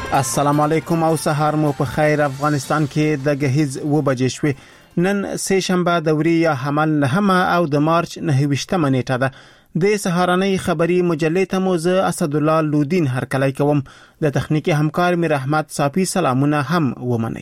السلام علیکم او سهار مو په خیر. افغانستان کې د غهیز و بجې شوې. نن سه شنبه دوري یا حمل نهمه او د مارچ 9 نیټه ده. د سهارنۍ خبری مجلې ته مو زه اسد الله لودین هرکلی کوم. د تخنیکی همکار میر احمد صافی سلامونه هم ومني.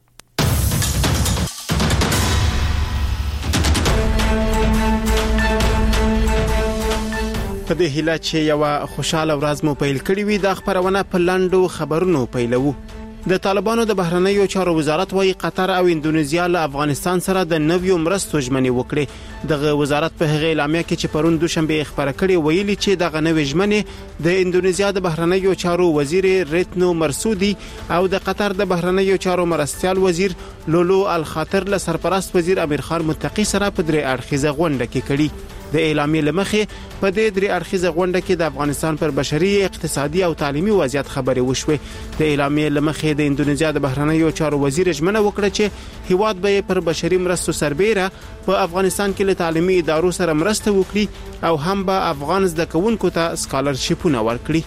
په دې هیله چې یو خوشاله ورځ مو پیل کړی وي. د خبرونه په لاندو خبرونو پیلو. د طالبانو د بهرنیو چارو وزارت وايي قطر او اندونیزیا له افغانستان سره د نویو مرستو ژمنې وکړي. دغه وزارت په هغه اعلامیه کې چې پرون دوشنبه خبره کړې ویلي چې دغه نوې ژمنې د اندونیزیا د بهرنیو چارو وزیر ریتنو مرسودي او د قطر د بهرنیو چارو مرستيال وزیر لولو الخاطر له سرپرست وزیر امیر خان متقی سره په درې اړخیزه غونډه کې کړي. د اعلامیې لمخې په دې درې اړخیزه غونډه کې د افغانستان پر بشري، اقتصادي او تعلیمي وضعیت خبرې وشوې. د اعلامیې لمخې د اندونیزیا د بهرنیو چارو وزیر ژمنه وکړه چې هیواد به پر بشري مرستو سربېره په افغانستان کې له تعلیمي ادارو سره مرسته وکړي او هم به افغان زده کوونکو ته سکالرشیپونه ورکړي.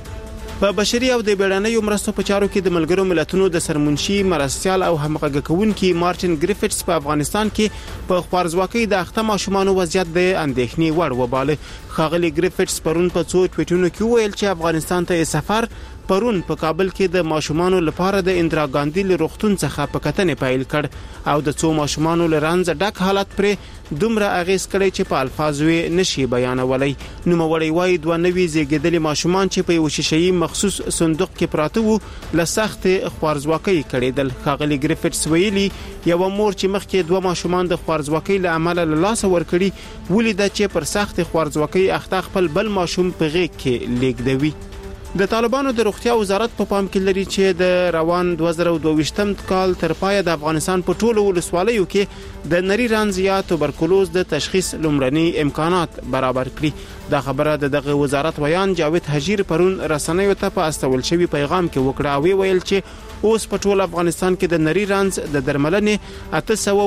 په بشري او د بیړنیو مرستو په چارو کې د ملګرو ملتونو د سرمنشي مرستيال او همغږي کوونکي مارټین ګریفټس په افغانستان کې په خوارزواکۍ د اخته ماشومانو وضعیت د اندېښنې وړ وباله. خاغلی ګریفټس پرون په څو ټویټونو کې ویل چې افغانستان ته سفر پرون په کابل کې د ماشومانو لپاره د اندرا ګاندی له روغتون څخه په کتنې پیل کړ او د څو ماشومانو لرانځ ډک حالت پر دومره اغیز کړی چې په الفاظو نشي بیانولای. نوموړی وايي دوه نوي زیږیدلي ماشومان چې په یو شیشه‌ای مخصوص صندوق کې پراته وو له سخت خوارزواکۍ کړیدل. خاغلی ګریفټس ویلي یو مور چې مخکې دوه ماشومان د خوارزواکۍ له امله له لاس ورکړي ولیده چې پر سخت خوارزواکۍ اخته خپل بل ماشوم په غېږ کې لیږدوي. د طالبانو د روغتیا وزارت په پام کې لري چې د روان 2022م کال تر پایه د افغانستان په ټولو ولسوالیو کې د نری رنځ یا توبرکلوز د تشخیص لومړني امکانات برابر کړي. دا خبره دغه وزارت ویان جاوید حجیر پرون رسنیو ته په استول شوی پیغام کې وکړه او ویل چې اوس په ټول افغانستان کې د نری رنځ د درملنې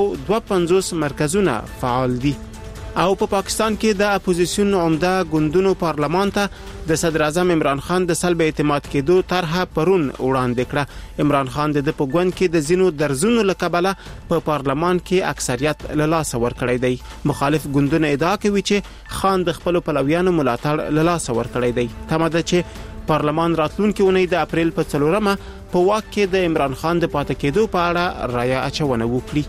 852 مرکزونه فعال دي. او په پاکستان کې د اپوزیسیون عمده ګوندونو پارلمان ته د صدر اعظم عمران خان د سلب اعتماد کېدو طرحه پرون وړاندې کړه. عمران خان د په ګوند کې د زینو درزونو لکبله په پارلمان کې اکثریت له لاس ورکړی دی. مخالف ګوندونه ادعا کوي چې خان د خپل پلویانو ملاتړ له لاس ورکړی دی. تماده چې پارلمان راتلونکي اونۍ د اپریل په 4مه په واک کې د عمران خان د پاتې کېدو په اړه رایه اچونه وکړي.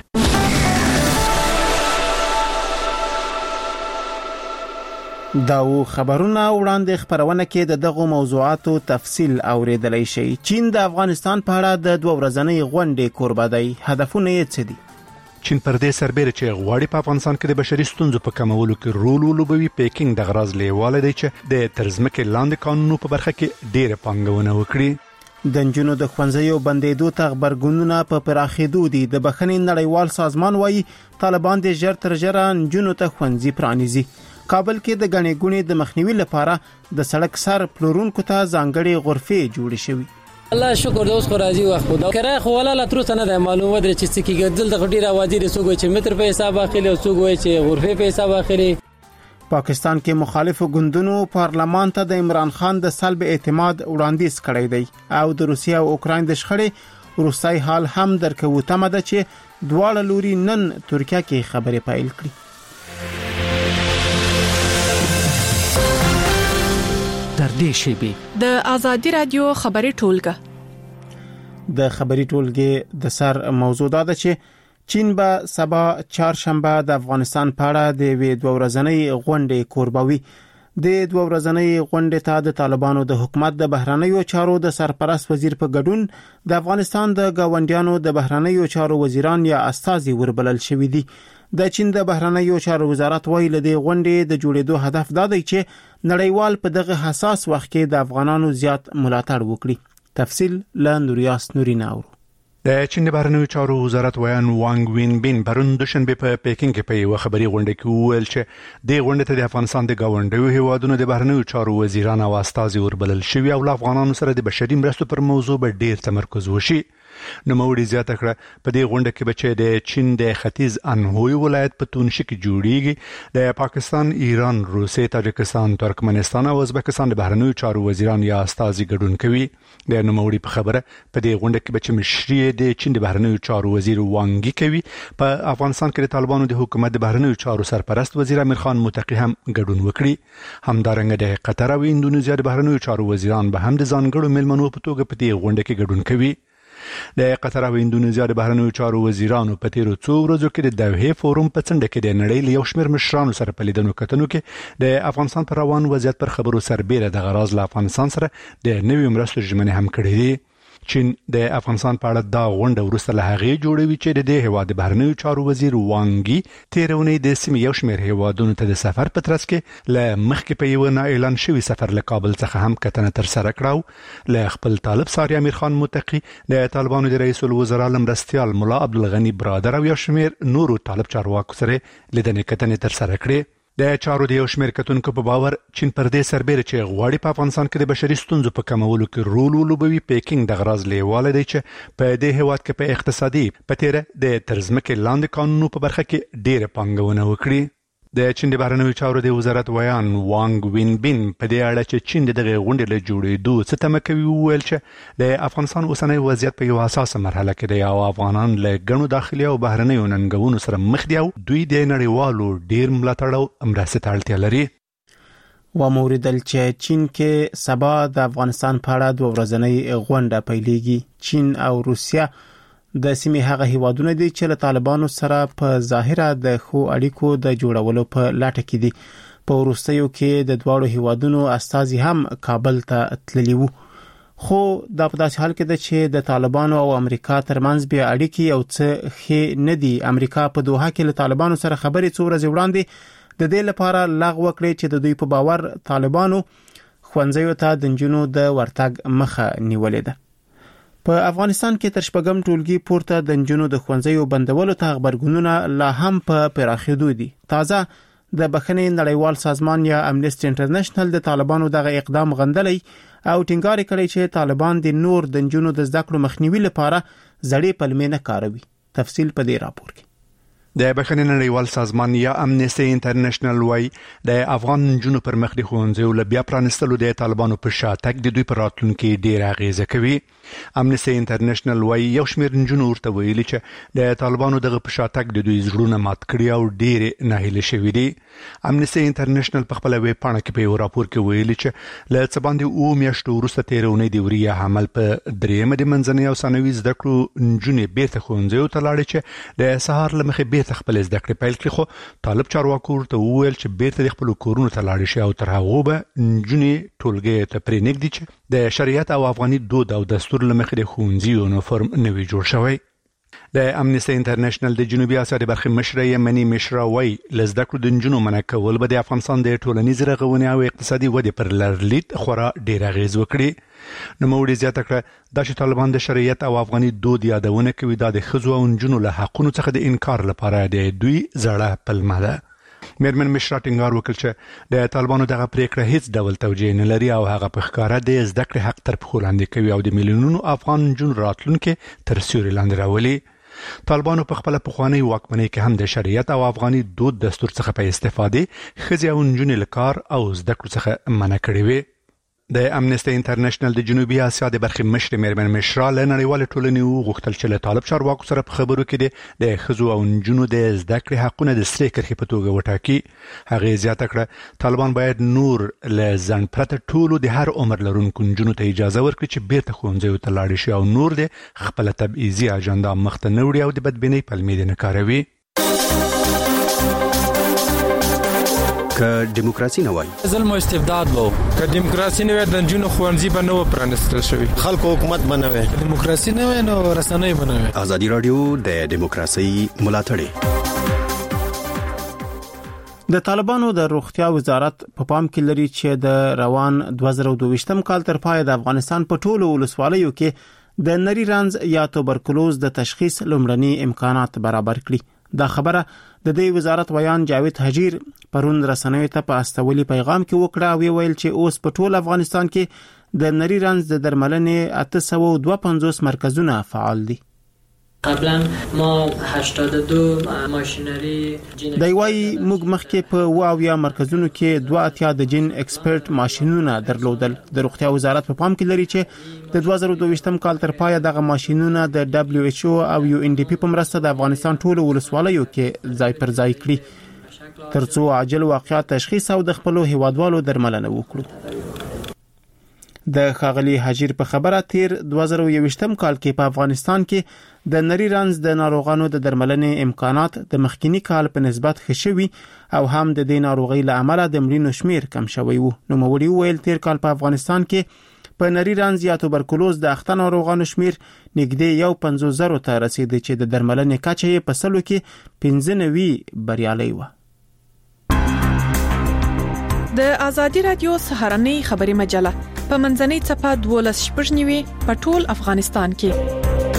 دا خبرونه وړاندې خبرونه کې د دغه موضوعاتو تفصیل اوریدلای شي. چین د افغانستان په اړه د 2 ورځنۍ غونډې کوربه دی. هدفونه یې څه دي؟ چین پر دې سربېره چې غواړي په افغانستان کې د بشري ستونزو په کمولو کې رول ولوبوي، پیکینګ د غراض لیواله دی چې د ترزمکې لاندې قانونو په برخه کې ډېر پانګونه وکړي. د نجونو د ښوونځیو بندېدو ته خبرګونونه په پراخېدو دي. د بخښنې نړیوال سازمان وايي طالبان د ژر تر ژره نجونو ته ښوونځي پرانیزي. کابل کې د غنې ګونې د مخنیوي لپاره د سړک سر پلورونکو ته ځانګړي غرفې جوړې شوې. الله شکر د اوس خو راځي وخت خو کرای خو ولا لا تر څه نه د معلومه درې چې څه کېږي. دلته ډیره وادي رسوګو چې متر په حساب اخلي او څوک وایي چې غرفې په حساب اخلي. پاکستان کې مخالفو ګوندونو پارلمان ته د عمران خان د سلب اعتماد وړاندیز کړی دی او د روسیې او اوکراین د شخړې وروستي حال هم درکوي. تمه ده چې دواړه لوري نن ترکیه کې خبرې پیل کړي. در دې شیبي د آزادي رادیو خبري ټولګه د خبري ټولګه د سر موضوع ده چې چین به سبا چهارشنبه د افغانستان په اړه د 2 ورځنۍ غونډې کوربوي. د 2 ورځنۍ غونډې ته د طالبانو د حکومت د بهرنیو چارو د سرپرست وزیر په ګډون د افغانستان د گاونډیانو د بهرنیو چارو وزیران یا استازي وربلل شوې دي. د چین د بهرنیو چارو وزارت وایي له دې غونډې د جوړېدو هدف دا دی چې نړیوال په دغه حساس وخت کې د افغانانو زیات ملاتړ وکړي. تفصیل له نوریاس نورین اورو. د چین د بهرنیو چارو وزارت ویان وانګ وین بین پرون دوشنبه په پیکینګ کې په یو خبري غونډه کې وویل چې د غونډې ته د افغانستان د گاونډیو هیوادونو د بهرنیو چارو وزیران او استازي وربلل شوي او افغانانو سره د بشري مرستو پر موضوع به ډیر تمرکز وشي. نوموړي زیاته کړه په دې غونډه کې بچي د چین د ختیځ انهوی ولایت په تونشي کې جوړیږي د پاکستان، ایران، روسیې، تاجکستان، ترکمنستان او ازبکستان د بهرنیو چارو وزیران یا استازي ګډون کوي. د نوموړي په خبره په دې غونډه کې بچي مشري د چین د بهرنیو چارو وزیر وانګي کوي. په افغانستان کې د طالبانو د حکومت د بهرنیو چارو سرپرست وزیر امیر خان متقی هم ګډون وکړي. همدارنګه د قطر او اندونیزیا د بهرنیو چارو وزیران به هم د ځانګړو مېلمنو په توګه په دې غونډه کې ګډون کوي. د قطر او اندونیزیا د بهرنیو چارو وزیرانو په تیرو څو ورځو کې د دوحې فورم په څنډه کې د نړۍ له یو شمېر مشرانو سره په لیدنو کتنو کې د افغانستان پر روان وضعیت پر خبرو سربېره د غراض له افغانستان سره د نویو مرستو ژمنې هم کړې دي. چین د افغانستان په اړه دا غونډه وروسته له هغې جوړوي چې د دې هیواد د بهرنیو چارو وزیر وانګي تېره اونۍ د سیمې یو شمېر هیوادونو ته د سفر په ترڅ کې له مخکې په یوه نا اعلان شوي سفر له کابل څخه هم کتنه ترسره کړه. له خپل طالب ساری امیر خان متقی د طالبانو د رئیس الوزرا مرستیال ملا عبدالغني برادر او یو شمېر نورو طالب چارواکو سره لیدنې کتنې ترسره کړې. د چارو د یو شمېر کتونکو په باور چین پر دې سربېره چې غواړي په افغانستان کې د بشري ستونزو په کمولو کې رول ولوبوي، پیکینګ د غراض لیواله دی چې په دې هیواد کې په اقتصادي په تیره د ترځمکې لاندې قانونو په برخه کې ډېره پانګونه وکړي. د چین د بهرنیو چارو د وزارت ویان وانګ وینبین په دې اړه چې چین د دغه غونډې له جوړېدو څه تمه کوي وویل چې د افغانستان اوسنی وضعیت په یو حساسه مرحله کې دی او افغانان له ګڼو داخلي او بهرنیو ننګونو سره مخ دي او دوی د نړیوالو ډېر ملاتړ او مرستې ته اړتیا لري. وموریدل چې چین کې سبا د افغانستان په اړه دوه ورځنۍ غونډه پیلېږي. چین او روسیا د سیمې هغه هیوادونه دي چې له طالبانو سره په ظاهره د ښو اړیکو د جوړولو په لټه کې دي. په وروستیو کې د دواړو هیوادونو استازي هم کابل ته تللي وو. خو دا په داسې حال کې ده چې د طالبانو او امریکا ترمنځ بیا اړیکې یو څه ښې نه دي. امریکا په دوحه کې له طالبانو سره خبرې څو ورځې وړاندې د دې لپاره لغوه کړې چې د دوی په باور طالبانو ښوونځیو ته د نجونو د ورتګ مخه نیولې ده. په افغانستان کې تر شپږم ټولګي پورته د نجونو د ښوونځیو بندولو ته خبرګونونه لا هم په پراخېدو دي. تازه د بخښنې نړیوال سازمان یا امنیسټي انټرنیشنل د طالبانو دغه اقدام غندلی او ټینګار کړی چې طالبان د نور د نجونو د زده کړو مخنیوي لپاره زړې پلمې نه کاروي. تفصیل په دې راپور کې. د بخښنې نړیوال سازمان یا امنیسټي انټرنیشنل وايي د افغان نجونو پر مخ د ښوونځیو له بیا پرانستلو د طالبانو په شاتګ د دوی پر راتلونکي ډېره اغیزه کوي. امنیسټي انټرنیشنل وايي یو شمېر نجونو ورته ویلي چې د طالبانو دغه په شاتګ د دوی زړونه مات کړي او ډېرې ناهیلې شوي دي. امنیسټي انټرنیشنل په خپل ویب پاڼه کې په یو راپور کې ویلي چې له څه باندې 2 میاشتو وروسته تېره اونۍ د وریه حمل په درېیمه د منځنۍ او ثانوي زده کړو نجونې بیرته ښوونځیو ته لاړې چې د سهار له مخې بیرته خپل زده کړې پیل کړي. خو طالب چارواکو ورته وویل چې بیرته د خپلو کورونو ته لاړې شي او تر هغو به نجونې ټولګیو ته پرېنږدي چې د شریعت او افغاني دود او دستور له مخې د ښوونځي یونیفورم نه وي جوړ شوی. د امنیسټي انټرنیشنل د جنوبي اسیا د برخې مشره یمني مشره وايي له زده کړو د نجونو منع کول به د افغانستان د ټولنیز رغونې او اقتصادي ودې پر لرلید خورا ډېر اغیز وکړي. نوموړي زیاته کړه دا چې طالبان د شریعت او افغاني دود یادونه کوي دا د ښځو او نجونو له حقونو څخه د انکار لپاره د دوی زړه پلمه ده. میرمن مشرا ټینګار وکړ چې د طالبانو دغه پریکړه هیڅ ډول توجیه نه لري او هغه په ښکاره د زده کړې حق تر پښو لاندې کوي او د میلیونونو افغان نجونو راتلونکي تر سیوري لاندې راولي. طالبانو په خپل پخوانی واکمنۍ کې هم د شریعت او افغاني دود دستور څخه په استفاده ښځې او نجونې له کار او زده کړو څخه منع کړې وي. د امنیسټي انټرنیشنل د جنوبي اسیا د برخې مشر میرمن مشرا له نړیوالې ټولنې وغوښتل چې له طالب چارواکو سره په خبرو کې د ښځو او نجونو د زده کړې حقونه د سرې کرښې په توګه وټاکي. هغې زیاته کړه طالبان باید نور له ځنډ پرته ټولو د هر عمر لرونکو نجونو ته اجازه ورکړي چې بیرته ښوونځیو ته لاړې شي او نور د خپله تبعیضي اجنډا مخته نه وړي او د بدبینۍ پلمې دې نه کاروي. که دیموکراسي نه وای ظلم او استبداد وو، که دیموکراسي نه وای د نجونو ښوونځي به نه و پرانستل شوي، خلکو حکومت به نه وای، دیموکراسي نه وای نو رسنۍ به نه وای. ازادي رادیو د دیموکراسي ملاتړ. د طالبانو د روغتیا وزارت په پام کې لري چې د روان 2022م کال تر پای د افغانستان په ټولو ولسوالیو کې د نری رنځ یا توبرکلوز د تشخیص لومړني امکانات برابر کړي. دا خبره د دې وزارت ویان جاوید حجیر پرون رسنیو ته په استولي پیغام کې وکړه او ویل چې اوس په ټول افغانستان کې د نری رنځ د درملنې 852 مرکزونه فعال دي. قبلا ما 82 ماشینری دی وای موږ مخکې په واویا مرکزونو کې 82 د جین ایکسپرت ماشینونه درلودل. د روغتیا وزارت په پام کې لري چې د 2022م کال تر پایه دغه ماشینونه د WHO او UNDP په مرسته د افغانستان ټولو ولسوالیو کې ځای پر ځای کړي ترڅو عاجل واقعیت تشخیص او د خپل هیوادوالو درملنه وکړو. د ښاغلي حجیر په خبره تیر 2021م کال کې په افغانستان کې د نری رنځ د ناروغانو د درملنې امکانات د مخکینی کال په نسبت ښه شوي او هم د دې ناروغۍ له امله د مړینو شمیر کم شوی وو. نو موري ویل تیر کال په افغانستان کې په نری رنځ یا توبرکلوز د اخته ناروغانو شمیر نږدې 150,000 ته رسیدي چې د درملنې کچه یې په سلو کې 95 بریالي و. د ازادي رادیو سهارنۍ خبري مجله په منځنۍ صفه 12 په ټول افغانستان کې.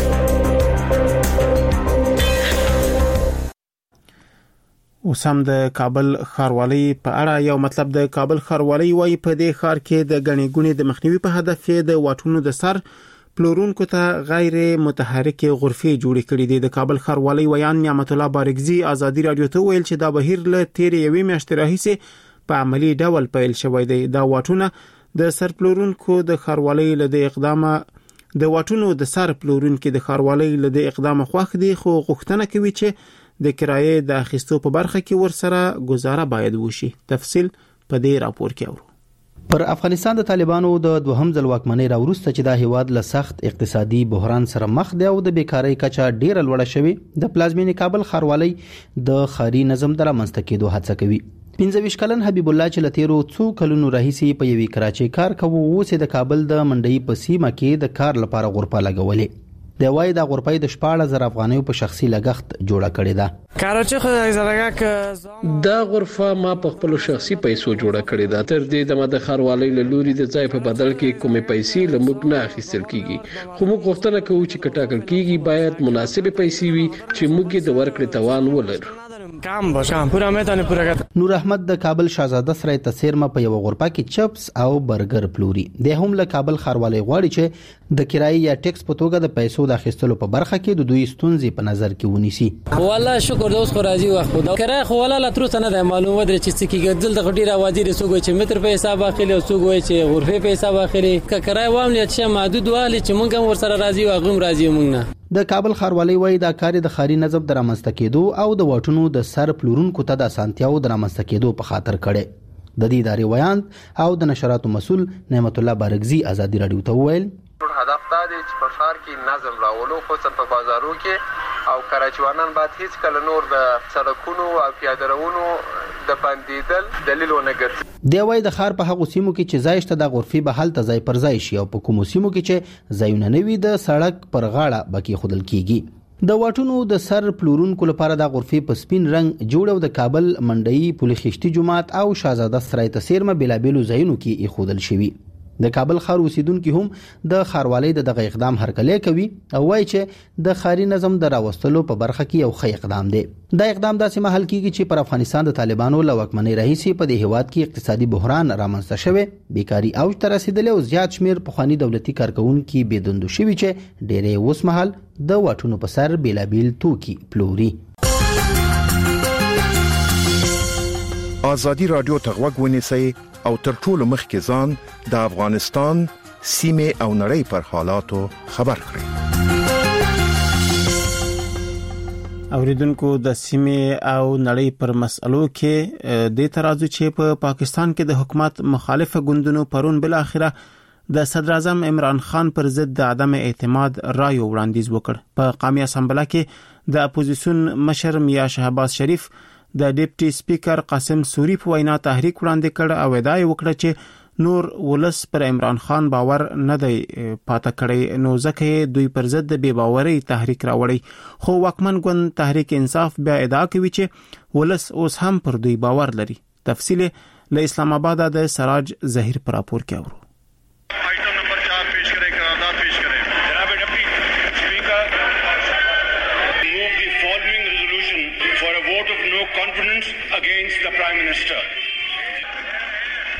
اوسم د کابل ښاروالۍ په اړه یو مطلب. د کابل ښاروالۍ وايي په دې ښار کې د غني ګونې د مخنیوي په هدف د واټونو د سر پلورونکو ته غیر متحرک غرفې جوړې کړې دي. د کابل ښاروالۍ ویان نعمت الله بارګزي ازادي رادیو ته ویل چې دا بهیر له تیر یوې میاشتې راهیسې په عملی ډول پیل شوی دی. دا واټونه د سر پلورونکو د ښاروالۍ له اقدامه د واټونو د سر پلورونکو د ښاروالۍ له اقدامه خوښ دي خو غوښتنه کوي چې د کرایې د اخیستو په برخه کې ورسره گزاره باید وشي. تفصیل په دې راپور کې اورو. پر افغانستان د طالبانو د دوهم ځل واکمنۍ راوروسته چې د هیواد له سخت اقتصادي بحران سره مخ دی او د بیکاری کچه ډیره لوړه شوې، د پلازمینې کابل ښاروالۍ د ښاري نظم د رامنځته کېدو هڅه کوي. 25 کلن حبیب الله چې لتیرو څو کلونو راهیسې په یوې کراچۍ کار کوي اوس د کابل د منډۍ په سیمه کې د کار لپاره غرفه لګولې. د وای د غرفې د 14,000 افغانیو په شخصي لګښت جوړه کړې ده. کراچۍ خو زلګه دا غرفه ما په خپل شخصي پیسو جوړه کړې ده. تر دې د مد ښاروالۍ له لوري د ځای په بدل کې کومې پیسې لموږ نه اخیستل کیږي، خو موږ غوښتنه کوو چې کټاکل کیږي باید مناسبه پیسې وي چې موږ د ورکړې توان ولرو. کام باشم پورا میتونه پورا کړ. نور احمد د کابل شاهزاده سره تسیرمه په یو غرفه کې چپس او برګر پلوري. د هم له کابل ښاروالۍ غواړي چې د کرایې یا ټیکس په توګه د پیسو د اخیستلو په برخه کې د دوی ستونزې په نظر کې ونیسي. والله شکر دوست خو راځي وخت دا کرایه خو والله لا تر څه نه ده معلومه درې چې څه کېږي. دلته غډیره وادي رسوګو چې متر په حساب اخلي او څوګوي چې غرفه په حساب اخلي ک کرایه وامل چې محدود والی چې مونږ هم ورسره راځي او غوم راځي مونږ نه. د کابل ښاروالۍ وایي دا کار د ښاري نظم د رامنځته کېدو او د واټونو د سر پلورونکو ته د اسانتیاو د رامنځته کېدو په خاطر کړي. د دې ادارې ویان او د نشراتو مسول نعمت الله بارګزي ازادي رادیو ته ویل هدف دا دی چې په ښار کې نظم راولو، خصوصا په بازارو کې، او کراچوانان باید هیڅ کله نور د سړکونو او پیاده روونو د بندیدل دلیل ونه ګرځي. دی وایي د ښار په هغو سیمو کې چې ځای شته د غرفې به هلته ځای پر ځای شي او په کومو سیمو کې چې ځایونه نه وي د سړک پر غاړه به کېښودل کېږي. د واټونو د سر پلورونکو لپاره د غرفې په سپین رنګ جوړ او د کابل منډۍ پل خشتي جومات او شاهزاده سرای تسیرمه بېلابېلو ځایونو کې ایښودل شوي. د کابل ښار اوسیدونکو هم د ښاروالۍ دغه اقدام هرکلی کوي او وایي چې د ښاري نظم د راوستلو په برخه کې یو ښه اقدام دی. دا اقدام داسې مهال کېږي چې پر افغانستان د طالبانو له واکمنۍ راهیسې په دې هیواد کې اقتصادي بحران رامنځته شوی، بیکاري اوج ته رسیدلې او زیات شمیر پخواني دولتي کارکونکي بېدندو شوي چې ډېری اوس مهال د واټونو په سر بېلابېل توکي پلوري. ازادي رادیو ته غوږ ونیسئ او تر ټولو مخکې ځان د افغانستان سیمې او نړۍ پر حالاتو خبر کړئ. اوریدونکو د سیمې او نړۍ پر مسلو کې د ترازو چې په پاکستان کې د حکومت مخالف ګوندونو پرون بل اخره د صدر اعظم عمران خان پر ضد د عدم اعتماد رائے وړاندیز وکړ. په قومي اسمبلی کې د اپوزیسیون مشر میا شهباز شریف د ډیپټي سپیکر قاسم سوری په وینا تحریک وړاندې کړ او ادعا وکړه چې نور ولس پر عمران خان باور نه دی پاته کړی، نو ځکه دوی پر ضد د بې باورۍ تحریک راوړی. خو واکمن ګوند تحریک انصاف بیا ادعا کوي چې ولس اوس هم پر دوی باور لري. تفصیل له اسلام آباد د سراج ظهیر پر راپور کې اورو.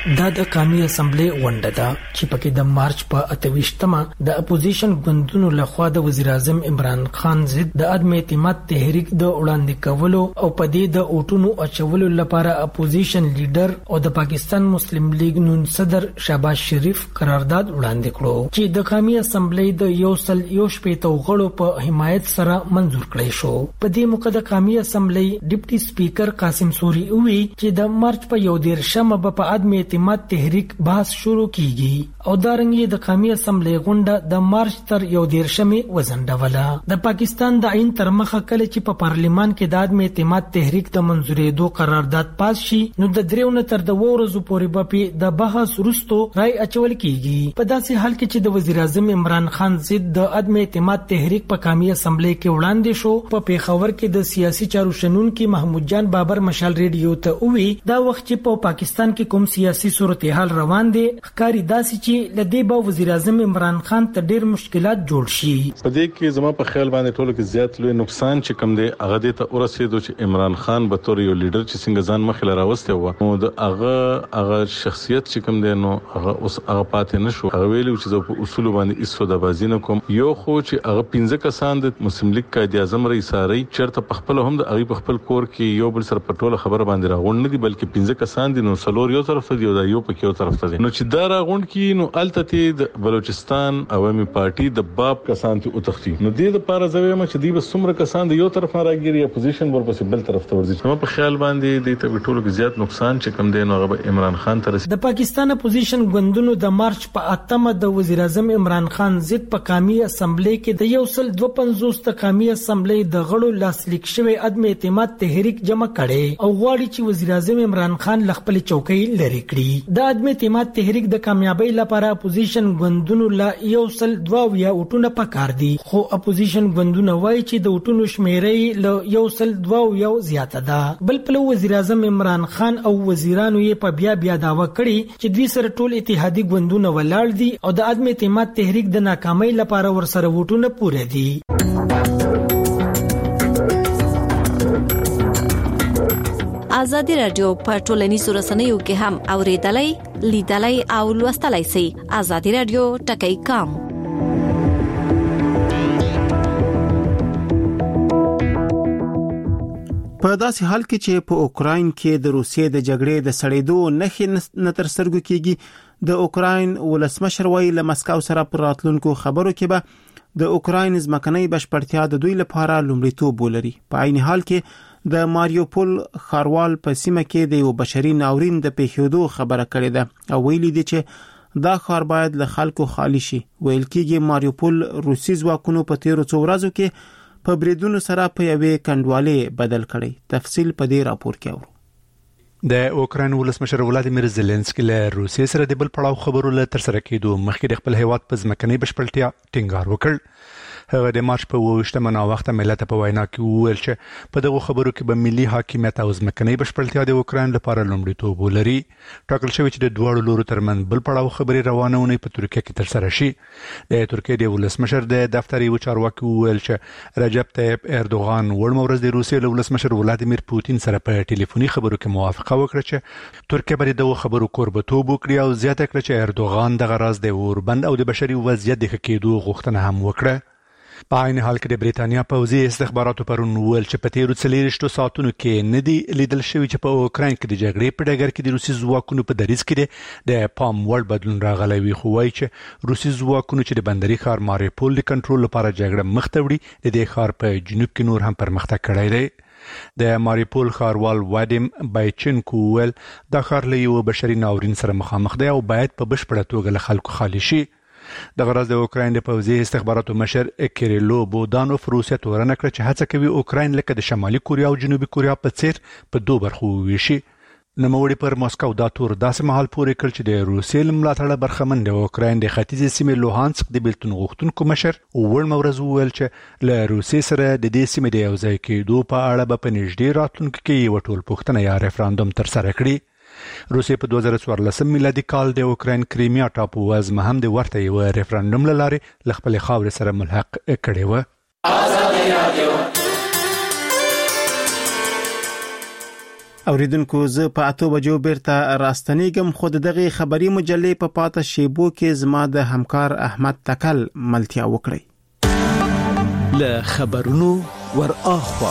دا د قومي اسمبلی غونډه ده چې پکې د مارچ په 28مه د اپوزیشن ګوندونو لخوا د وزیر اعظم عمران خان ضد د عدم اعتماد تحریک د وړاندې کولو او په دې د اوټونو اچولو لپاره اپوزیشن لیډر او د پاکستان مسلم لیگ نون صدر شهباز شریف قرارداد وړاندې کړو چې د قومي اسمبلی د یو سل یو شپېته غړو په حمایت سره منزور کړی شو. په دې موقع د قومي اسمبلی ډیپټي سپیکر قاسم سوري وی چې د مارچ په 11مه په عدم اعتماد تحریک بحث شروع کیږي او دارنګه د قومي اسمبلی غونډه د مارچ تر 11مه وزنډوله. د پاکستان د عین تر مخه کله چې په پارلیمان کې د عدم اعتماد تحریک د منزورېدو قرارداد پاس شي نو د دریونه تر د ورځو پورې په د بحث وروسته رائے اچول کیږي. په داسې حال کې چې د وزیر اعظم عمران خان ضد د عدم اعتماد تحریک په قومي اسمبلی کې وړاندې شو. په پیښور کې د سیاسي چارو شنونکي محمود جان بابر مشال ریډیو ته وی دا وخت چې په پاکستان کې کوم سیاسي صورتحال روان دي ښکاری داسې چې لدی به وزیر اعظم عمران خان ته ډیر مشکلات جوړ شي. په دې کې زما په خیال باندې ټولو کې زیات لوی نقصان چې کم دی هغه د ته ورسېدو چې عمران خان به تور یو لیډر چې څنګه ځان مخې لراوسته و نو د هغه شخصیت چې کم دی نو هغه اوس هغه پاتې نشو. هغه ویلو چې زه په اصول باندې ایسو د بازی نه کوم یو خو چې هغه 15 کسان د مسلم لیگ قائد اعظم رئیس ساري چرته په خپل هم د هغه په خپل کور کې یو بل سره په ټوله خبره باندې راغون نه دي بلکې 15 کسان دي نو سلور یو طرف ته دی او دا یو په یو طرف ته دی نو چې دا راغون کې نو الته د بلوچستان عوامي پارټي د باب کسان ته او تختی نو د دې لپاره زویم چې دی به څومره کسان د یو طرف نه راګيري اپوزیشن ورپسې بل طرف ته ورځي. نو په خیال باندې د ته ټولو کې زیات نقصان چې کم دی نو هغه عمران خان ته د پاکستان اپوزیشن ګوندونو د مارچ په 8مه د وزیر اعظم عمران خان ضد په قومي اسمبلی کې د 152 د قومي اسمبلی د غړو لاسلیک شوی عدم اعتماد تحریک جمع کړي او غواړي چې وزیر اعظم عمران خان خپل چوکۍ لري کړي. د عدم اعتماد تحریک د کامیابی لپاره اپوزیشن ګوندونو لا 102 اوټونه پکار دي خو اپوزیشن ګوندونه وایي چې د اوټونو شمیرې له 102 زیاته ده. بل په وزیر اعظم عمران خان او وزیرانو یې په بیا دعوا کړي چې دوی سره ټول اتحادی ګوندونه ولاړ دي او د عدم اعتماد تحریک د ناکامۍ لپاره ورسره ووټونه پوره دي. آزادی رادیو په ټولنیزو رسنیو کې هم اوریدلای لیدلای او لوستلای شئ. آزادی رادیو ټکی کام په داسې حال کې چې په اوکراین کې د روسیې د جګړې د سړېدو نښې نه تر سترګو کېږي د اوکراین ولسمشر وایي له مسکو سره پر راتلونکو خبرو کې به د اوکراین ځمکنۍ بشپړتیا د دوی لپاره لومړیتوب ولري. په عین حال کې د ماریوپول ښاروال په سیمه کې د یو بشري ناورین د پیښېدو خبره کړې ده او ویلي دي چې دا ښار باید له خلکو خالی شي. ویل کېږي ماریوپول روسي ځواکونو په تیرو څو ورځو کې په بریدونو سره په یوې کنډوالې بدل کړي. تفصیل په دې راپور کې اورو. د اوکراین ولسمشر ولادیمیر زيلنسکي له روسیې سره د بل پړاو خبرو له تر سره کېدو مخکې د خپل هیواد په ځمکنۍ بشپړتیا ټینګار وکړ. هغه د مارچ په 28مه نو وخت ملت په وینا کې وویل چې په دغه خبرو کې به ملي حاکمیت او ځمکنۍ بشپړتیا د اوکراین لپاره لومړیتوب ولري. ټاکل شوی چې د دوه لورو ترمن بل پړاو خبري روانونه په ترکیه کې تر سره شي. د ترکیه د ولسمشر د دفتر یو چارواکي وویل چې رجب طیب اردوغان ورمورز د روسیې له ولسمشر ولادیمیر پوتین سره په ټلیفوني خبرو کې موافقه وکړه چې ترکیه به دغه خبرو کوربتوب وکړي او زیاته کړه چې اردوغان د غراز د اوربند او د بشري وضعیت د کېدو غوښتنه هم وکړه. په عین حال کې د بریتانیا پوځي استخباراتو پرون ویل چې په تیرو 40 ساعتونو کې نه دی لیدل شوی چې په اوکراین کې د جګړې په ډګر کې د روسي ځواکونو په دریځ کې د پام وړ بدلون راغلی وي خو وایي چې روسي ځواکونو چې د بندري ښار ماریوپول د کنټرول لپاره جګړه مخ ته وړي د دې ښار په جنوب کې نور هم پرمختګ کړی دی. د ماریوپول ښاروال وادیم بایچنکو ویل دا ښار له یو بشري ناورین سره مخامخ دی او باید په بشپړه توګه له خلکو خالی شي. د غرض د اوکراین د پوځي استخباراتو مشر کیریلو بودانوف روسیا تورنه کړ چې هڅه کوي اوکراین لکه د شمالي کوریا او جنوبي کوریا په څیر په دوه برخو وویشي. نوموړي پر ماسکو دا تور داسې مهال پورې کړ چې د روسیې ملاتړ برخمن د اوکراین د ختیځې سیمې لوهانسک د بیلتون غوښتونکو مشر ورمورز وویل چې له روسیې سره د دې سیمې د یوځای کېدو په اړه به په نږدې راتلونکي کې یو ټولپوښتنه یا ریفرندوم ترسره کړي. روسیې په 2014 میلادي کال د اوکراین کریمیا ټاپو وزمه هم د ورته یو ریفرندوم لاره ل خپل خاورې سره ملحق کړي و. اوریدونکو زه په 8 بجو بیرته راستنیږم، خو دغه خبري مجلې په پاته شیبو کې زما د همکار احمد تکل ملتیا وکړي. له خبرونو ور اخوا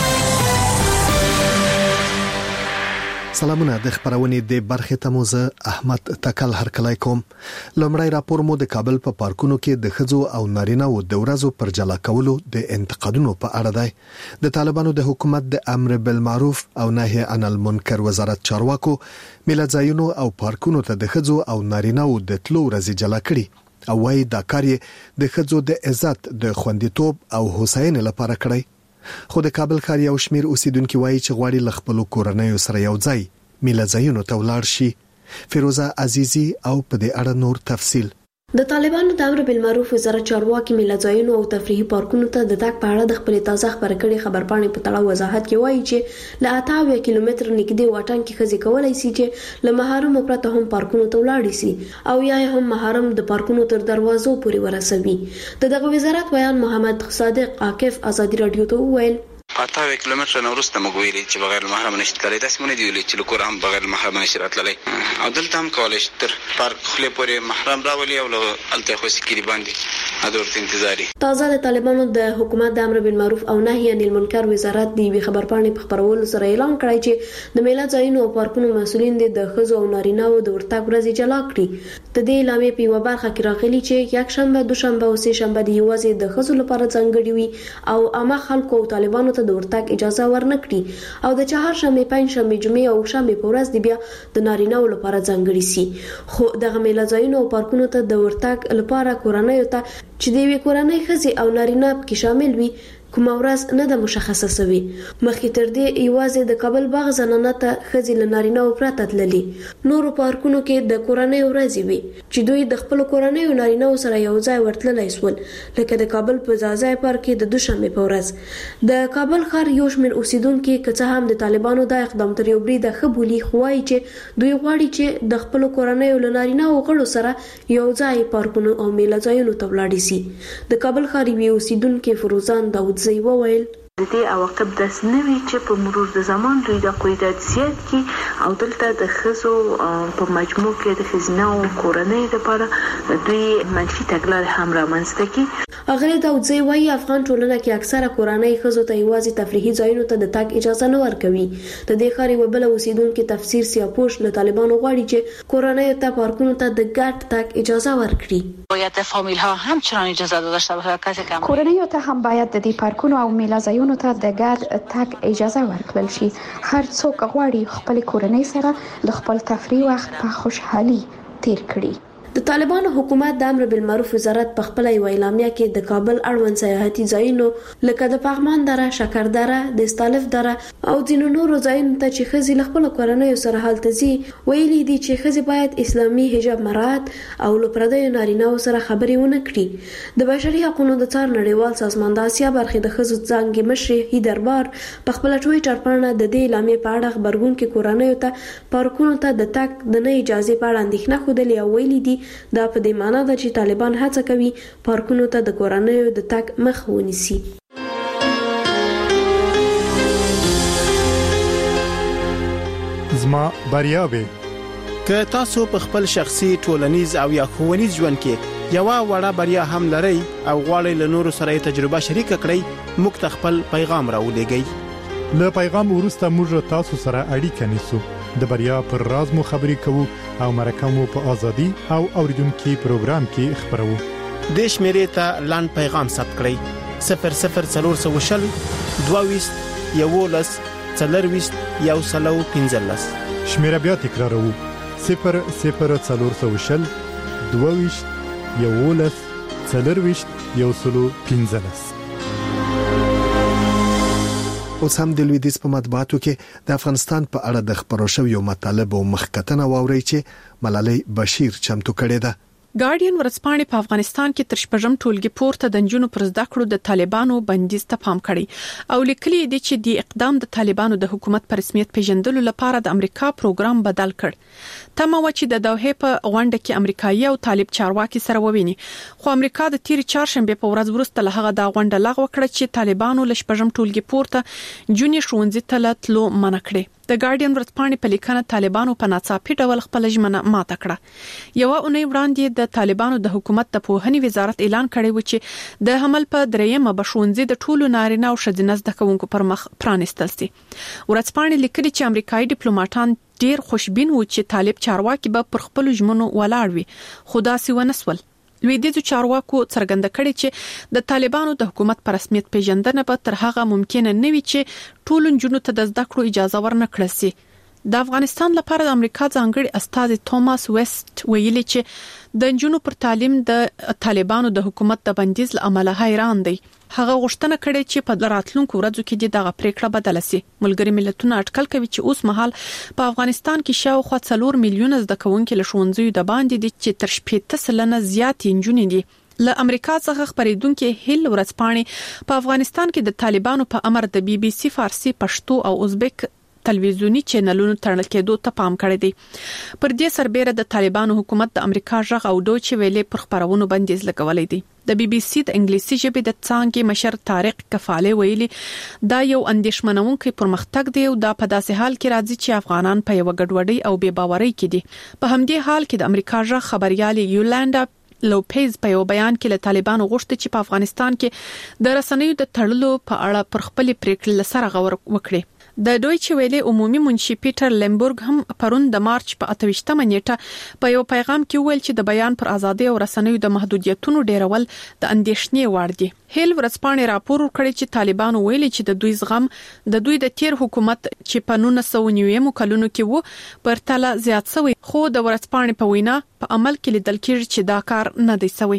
سلامونه د خبرونې د برخه تموزه احمد تکل هرکلای کوم. لمړی راپور مو د کابل په پارکونو کې د خځو او نارینه او د ورځو پر جلا کولو د انتقادونو په اړه دی. د طالبانو د حکومت د امر بالمعروف او نهي عن المنکر وزارت چارواکو میلځایونو او پارکونو ته د خځو او نارینه او د تلو ورځې جلا کړي او وايي دا کار یې د خځو د عزت د خوندیتوب او هوساینې لپاره کړی. خو د کابل ښار یو شمیر اوسیدونکو وایي چې غواړي لخپل کورنۍ سره یو ځای میلځایونو ته ولاړ شي. فیروزه عزیزی او په دې اړه نور تفصیل. د طالبانو د امر بالمعروف وزارت چارواکي میلځایونو او تفریحي پارکونو ته د تګ په اړه د خپل تازه خبرګړي خبرپاڼې په تړاو وضاحت کوي چې له 88 کیلومتر نږدې واټن کې خزي کولای شي چې له محرم پرته هم پارکونو ته ولاړ شي او یا هم محرم د پارکونو تر دروازو پورې ورسوي. دغه وزارت بیان محمد صادق عاکف ازادي رادیو ته وویل 88 کیلومتر نو وروسته موږ ویلي چې بغیر محرم نشي کولای، تاسو مونږ دی ویلي چې لکور هم بغیر محرم نشي راتللی او دلته هم کولای شي تر پارک خله پورې محرم راولي او الته خو سکري باندې حضور انتظاری. تازه د طالبانو د حکومت د امر بالمعروف او نهي عن المنکر وزارت دی خبرپاڼې په خبرولو سره اعلان کړی چې د میلځایونو او پارکونو مسولین د خځو او نارینه او د ورتګ ورځې جلا کړي. د دې اعلامیې په یو برخه کې راغلي چې یک شنبه، دوشنبه او سه شنبه د یوازې د خځو لپاره ځانګړي وي او عامه خلکو او طالبانو د ورتګ اجازه ورنکړي او د چهارشنبه، پنځشنبه، جمعې او شنبه په ورځ دی بیا د نارینه لپاره ځانګړي سي. خو دغه میلځایونو او پارکونو ته د ورتګ لپاره کورنۍ ته چې د وی کورنۍ خزي او نارینه کې شامل وي کوم ورځ نه د مشخصه سوي. مخکې تر دې یوازې د کابل باغ زنانه ته خزي لنارینه او پرته تللي. نورو پارکونو کې د کورنۍ ورځې وي چې دوی د خپل کورنۍ او نارینه سره یو ځای ورتللی سول، لکه د کابل په ځای پارک کې د دوشنبه په ورځ. د کابل ښار یو شمېر اوسیدونکو که څه هم د طالبانو د اقدام تر یو بریده خبولي خوای چې دوی غواړي چې د خپل کورنۍ او نارینه او غړو سره یو ځای پارکونو او میلځایونو ته ولاړ شي. د کابل ښار یو اوسیدونکو فروزان داوود زی وویل د دې عواقب داسې نه وي چې په مرور د زمان دوی د قیدات زیات کی او دلته د خزو په مجموع کې د خزینه او کورنۍ لپاره دوی منفي تګلارې هم رامنځته کی. اغلی داود زی وایي افغان ټولنه کې اکثره کورنۍ خزو ته یوازې تفریحي ځایونو ته د تګ اجازه نه ورکوي. د دې ښار یو بل اوسیدونکو تفسیر سیاپوش له طالبانو غواړي چې کورنۍ ته پارکونو ته د ګډ تګ اجازه ورکړي. باید فامیل ها همچنان اجازه داشته باشه، کسی کم کورنۍ ته هم باید د دې پارکونو او میلځایونو ته د ګډ تګ اجازه ورکړل شي. هر څوک غواړي خپل کورنۍ سره د خپل تفریح وخت په خوشحالي تیر کړي. د طالبانو حکومت د امر بالمعروف وزارت په خپل یو اعلامیه کې د کابل اړوند سیاحتي ځایونو لکه د پغمان دره، شکر دره، د استالف دره او ځینو نورو ځایونو ته چې خزي خپل کورنۍ سره هلته ځي ویلي دي چې خزي باید اسلامي حجاب مراعات او له پردیو نارینه سره خبرې ونه کړي. د بشري حقوقو د څار نړیوال سازمان د اسیا برخې د خزو څنګه مشر هی دربار په خپل ټویټر باندې د دې اعلامیې په اړه خبرګون کې کورنۍ ته پارکونو ته د تک د نه اجازه په اړه اندېښنه خوده او ویلي دي دا په دې معنی ده چې طالبان هڅه کوي پارکونو ته د کورنۍ د تک مخ ونیسي. زما بریاوي که تاسو په خپل شخصي، ټولنیز او یا ښوونیز ژوند کې یو وړه بریا هم لرئ او غواړئ له نورو سره تجربه شریک کړئ، موږ ته خپل پیغام راولېږئ. له پیغام وروسته موږ تاسو سره اړیکه نیسو، د بریا پر راز مو خبرې کوو او مرکه مو په ازادي او اوریدونکو پروګرام کې خبرو. د شمیرې ته لاند پیغام ثبت کړئ 00420 22 11 40 115. شمیره بیا تکراروو 00420 22 11 40 115. اوس هم د لویدیځ په مطبوعاتو کې د افغانستان په اړه د خبرو شویو مطالب او مخکتنه واوري چې ملالۍ بشیر چمتو کړې ده. ګارډین ورځپاڼې په افغانستان کې تر شپږم ټولګي پورته د نجونو پر زده کړو د طالبانو بندیز ته پام کړی او لیکلي دي چې د اقدام د طالبانو د حکومت پر رسمیت پیژندلو لپاره د امریکا پروګرام بدل کړ. تمه و چې د دوحې په غونډه کې امریکایي او طالب چارواکي سره وویني، خو امریکا د تیر چهارشنبه په ورځ وروسته له هغه د غونډه لغوه کړه چې طالبانو له شپږم ټولګي پورته جونې ښوونځي ته تلو منع کړي. د ګارډین ورځپاڼې په لیکنه طالبانو په ناڅاپي ډول خپل ژمنه ماته کړه. یو اونۍ وړاندې د طالبانو د حکومت د پوهنې وزارت اعلان کړی و چې د حمل په دریمه بشونځي د ټولو نارینه او ښځینه زده کوونکو پر مخ پرانستل سي. ورځپاڼې لیکلي چې امریکایي ډیپلوماټان ډیر خوشبین و چې طالب چارواکي به پر خپل ژمنو ولاړ وي، خو داسې ونسول. لویدیځو چارواکو څرګنده کړې چې د طالبانو د حکومت په رسمیت پیژندنه به تر هغه ممکنه نه وي چې ټول نجونو ته د زده کړو اجازه ورنکړل شي. د افغانستان لپاره د امریکا ځانګړي استازي توماس ویسټ ویلي چې د نجونو پر تعلیم د طالبانو د حکومت د بندیز له امله حیران دي. هغه غوښتنه کړې چې په راتلونکو ورځو کې دغه پریکړه بدله شي. ملګری ملتونه اټکل کوي چې اوس مهال په افغانستان کې شاوخوا 4 میلیونه زده کوونکي له ښوونځیو د باندې دي چې تر 80% زیات نجونې دي. له امریکا څخه خبرېدونکو هیل ورځپاڼې په افغانستان کې د طالبانو په امر د بي بي سي فارسی، پښتو او ازبک تلویزیونی چینلونو تړل کېدو ته پام کړی دی. پر دې سربېره د طالبانو حکومت د امریکا ژغ او ډوچ ویلې پر خبرونو بندیز لګولې دي. د بي بي سي د انګلیسي ژبې د څانګې مشر طارق کفاله ویلي دا یو اندېښمنونکی پرمختګ دی او دا په داسې حال کې راځي چې افغانان په یو ګډوډۍ او بې باورۍ کې دي. په همدې حال کې د امریکا ژغ خبريال یولاندا لوپیز په یو بیان کې له طالبانو غوښتي چې په افغانستان کې د رسنیو د تړلو په اړه پر خپل پریکړې سره غور وکړي. د دویچ ویلې عمومي منشي پیټر لیمبورګ هم پرون د مارچ په 28مه نیټه په یو پیغام کې ویل چې د بیان پر ازادي او رسنیو د محدودیتونو ډیرول د اندېښنې وړ دي. هیل ورځپاڼې راپور ورکړی چې طالبانو ویلي چې د دوی زغم د دوی د تیر حکومت چې په 1990 کلونو کې وو پر تله زیات شوی، خو د ورځپاڼې په وینا په عمل کې لیدل کېږي چې دا کار نه دی شوی.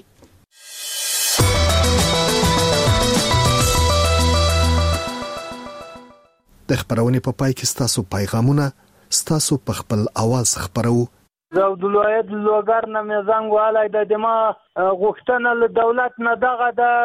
د خبرونې په پای کې ستاسو پیغامونه ستاسو په خپل आवाज خبرو. د عبدالواحد لوګر نه مې زنګ والای د دما غوښتنه له دولت نه دغه د